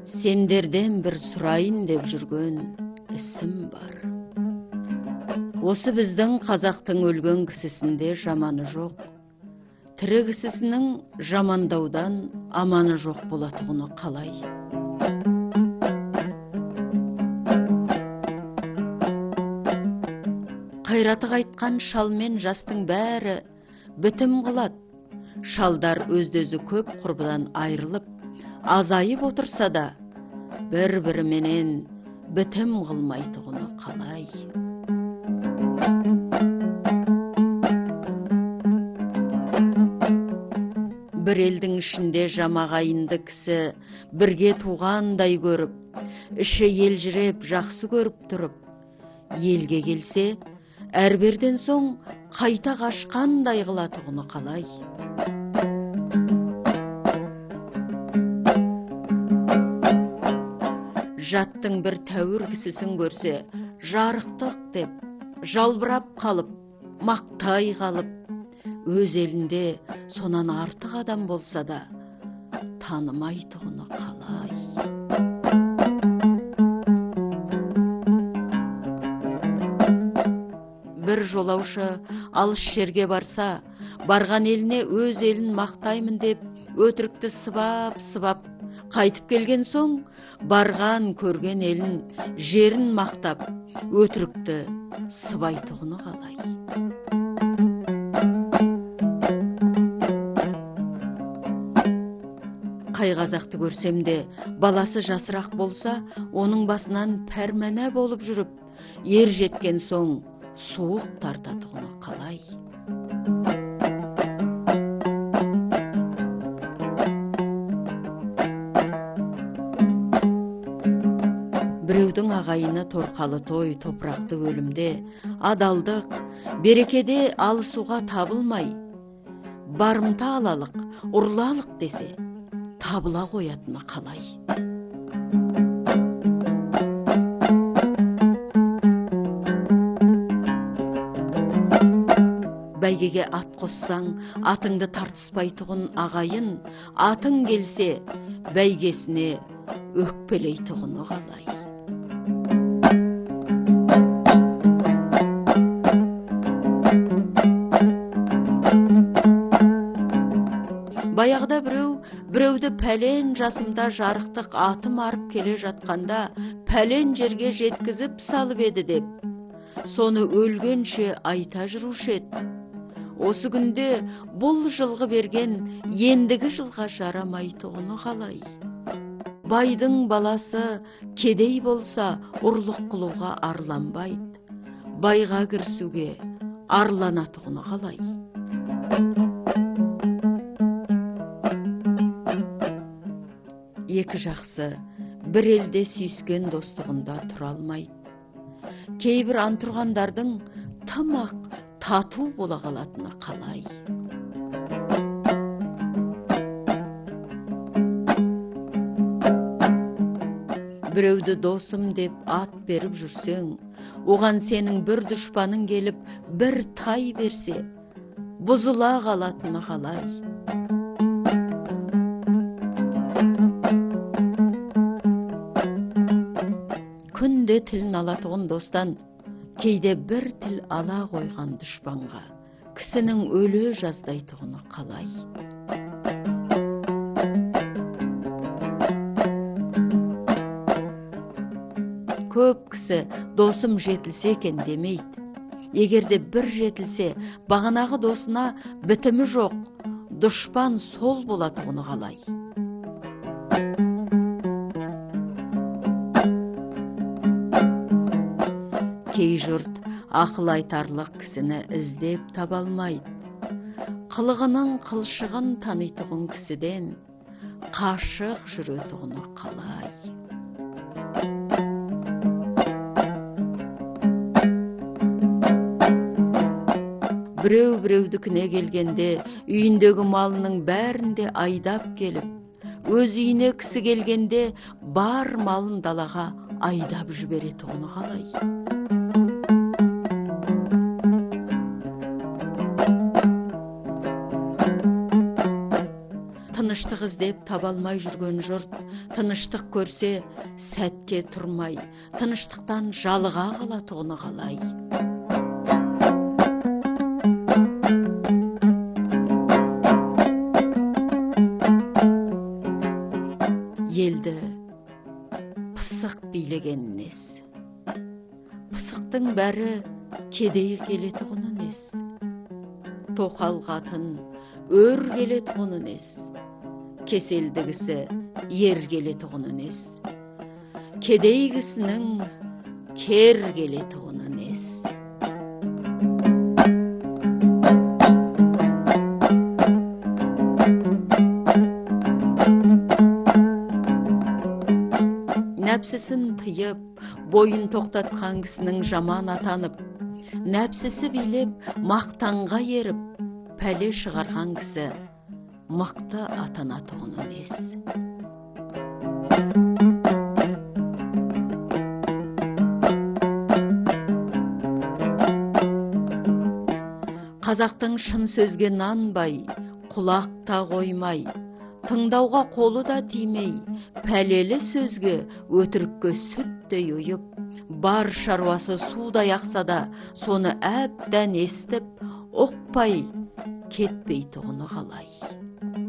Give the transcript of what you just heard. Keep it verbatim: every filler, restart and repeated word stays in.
Сендерден бір сұрайын деп жүрген ісім бар. Осы біздің қазақтың өлген кісісінде жаманы жоқ. Тірі кісісінің жамандаудан аманы жоқ болатұғыны қалай. Қайраты қайтқан шал мен жастың бәрі бітім қылады. Шалдар өзді-өзі көп құрбыдан айрылып, азайып отырса да, бір-бірі менен бітім қылмайтұғыны қалай. Бір елдің ішінде жамағайынды кісі бірге туғандай көріп, іші елжіреп жақсы көріп тұрып, елге келсе, әрберден соң қайта қашқандай қылатұғыны қалай. Жаттың бір тәуір кісісін көрсе, жарықтық деп, жалбырап қалып, мақтай қалып, өз елінде сонан артық адам болса да, танымайтұғыны қалай. Бір жолаушы алыс жерге барса, барған еліне өз елін мақтаймын деп, өтірікті сыбап-сыбап, қайтып келген соң, барған көрген елін, жерін мақтап, өтірікті сыбайтұғыны қалай. Қай қазақты көрсем де, баласы жасырақ болса, оның басынан пәрмәнә болып жүріп, ер жеткен соң, суық тартатұғыны қалай. Біреудің ағайыны торқалы той, топырақты өлімде, адалдық, берекеде алысуға табылмай, барымта алалық, ұрлалық десе, табыла қоятыны қалай. Бәйгеге ат қоссаң, атыңды тартыспайтұғын ағайын, атың келсе, бәйгесіне өкпелейтұғыны қалай. Баяғыда біреу, біреуді пәлен жасымда жарықтық атым арып келе жатқанда, пәлен жерге жеткізіп салып еді деп, соны өлгенше айта жүруші еді. Осы күнде бұл жылғы берген ендігі жылға жарамайтұғыны қалай. Байдың баласы кедей болса ұрлық қылуға арланбайды, байға кірісуге арланатұғыны қалай. Екі жақсы бір елде сүйіскен достығында тұра алмайды. Кейбір антұрғандардың тым ақ тату бола қалатыны қалай. Біреуді досым деп ат беріп жүрсең, оған сенің бір дұшпаның келіп бір тай берсе, бұзыла қалатыны қалай. Күнде тілін алатұғын достан, кейде бір тіл ала қойған дұшпанға, кісінің өлі жаздайтұғыны қалай. Көп кісі досым жетілсе екен демейді. Егерде бір жетілсе, бағанағы досына бітімі жоқ, дұшпан сол болатұғыны қалай. Кей жұрт ақыл айтарлық кісіні іздеп табалмайды. Қылығының қылшығын танитұғын кісіден қашық жүретұғыны қалай. Біреу-біреудікіне келгенде, үйіндегі малының бәрінде айдап келіп, өз үйіне кісі келгенде бар малын далаға айдап жіберетұғыны қалай. Тыныштық іздеп табалмай жүрген жұрт, тыныштық көрсе сәтке тұрмай, тыныштықтан жалыға қалатұғыны қалай. Елді пысық билеген нес, пысықтың бәрі кедей келетұғыны нес, тоқал қатын өр келетұғыны нес, кеселді кісі ер келетұғыны нес, кедей кісінің кер келетұғыны нес. Нәпсісін тыйып, бойын тоқтатқан кісінің жаман атанып, нәпсісі билеп, мақтанға еріп, пәле шығарған кісі мықты атанатұғыны нес. Қазақтың шын сөзге нанбай, құлақта қоймай, тыңдауға қолы да тимей, пәлелі сөзге өтірікке сүттей ұйып, бар шаруасы судай ақса да, соны әбден естіп, ұқпай кетпей тұғыны қалай.